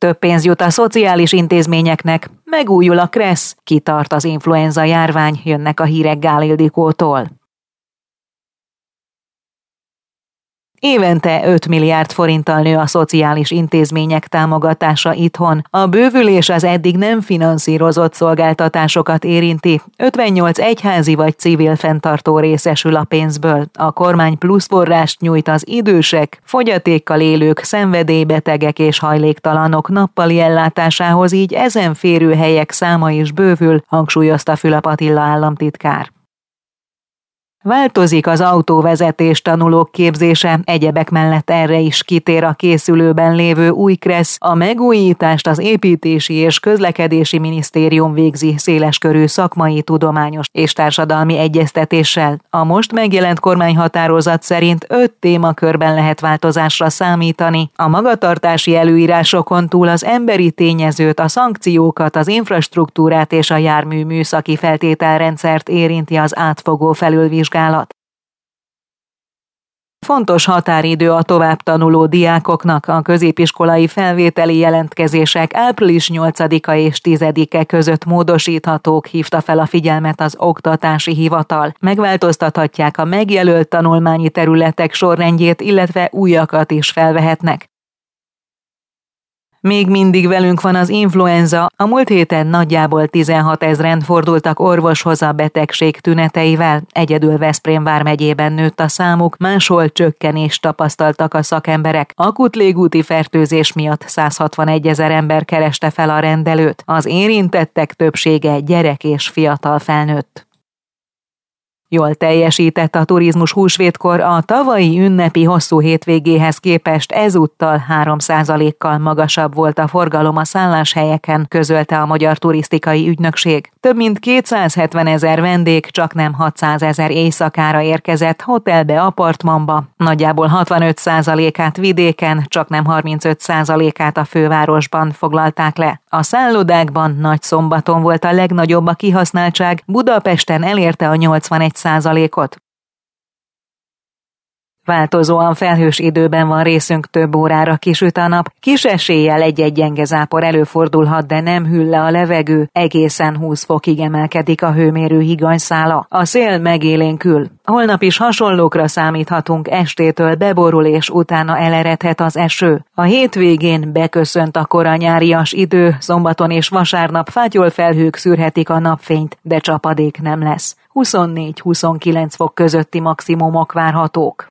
Több pénz jut a szociális intézményeknek, megújul a KRESZ, kitart az influenza járvány, jönnek a hírek Gál Ildikótól. Évente 5 milliárd forinttal nő a szociális intézmények támogatása itthon. A bővülés az eddig nem finanszírozott szolgáltatásokat érinti. 58 egyházi vagy civil fenntartó részesül a pénzből. A kormány plusz forrást nyújt az idősek, fogyatékkal élők, szenvedélybetegek és hajléktalanok nappali ellátásához, így ezen férőhelyek száma is bővül, hangsúlyozta Fülöp Attila államtitkár. Változik az autóvezetés tanulók képzése, egyebek mellett erre is kitér a készülőben lévő új KRESZ. A megújítást az Építési és Közlekedési Minisztérium végzi széleskörű szakmai, tudományos és társadalmi egyeztetéssel. A most megjelent kormányhatározat szerint 5 témakörben lehet változásra számítani. A magatartási előírásokon túl az emberi tényezőt, a szankciókat, az infrastruktúrát és a jármű műszaki feltételrendszert érinti az átfogó felülvizsgálat. Fontos határidő a továbbtanuló diákoknak. A középiskolai felvételi jelentkezések április 8-a és 10-e között módosíthatók, hívta fel a figyelmet az Oktatási Hivatal. Megváltoztathatják a megjelölt tanulmányi területek sorrendjét, illetve újakat is felvehetnek. Még mindig velünk van az influenza. A múlt héten nagyjából 16 000-en fordultak orvoshoz a betegség tüneteivel. Egyedül Veszprém vármegyében nőtt a számuk, máshol csökkenést tapasztaltak a szakemberek. Akut légúti fertőzés miatt 161 000 ember kereste fel a rendelőt. Az érintettek többsége gyerek és fiatal felnőtt. Jól teljesített a turizmus húsvétkor, a tavalyi ünnepi hosszú hétvégéhez képest ezúttal 3%-kal magasabb volt a forgalom a szálláshelyeken, közölte a Magyar Turisztikai Ügynökség. Több mint 270 000 vendég csaknem 600 000 éjszakára érkezett hotelbe, apartmanba, nagyjából 65%-át vidéken, csaknem 35%-át a fővárosban foglalták le. A szállodákban Nagyszombaton volt a legnagyobb a kihasználtság, Budapesten elérte a 81%-ot. Változóan felhős időben van részünk, több órára kisüt a nap, kis eséllyel egy-egy gyenge zápor előfordulhat, de nem hűl le a levegő, egészen 20 fokig emelkedik a hőmérő higanyszála. A szél megélénkül. Holnap is hasonlókra számíthatunk, estétől beborul és utána eleredhet az eső. A hétvégén beköszönt a kora nyárias idő, szombaton és vasárnap fátyolfelhők szűrhetik a napfényt, de csapadék nem lesz. 24-29 fok közötti maximumok várhatók.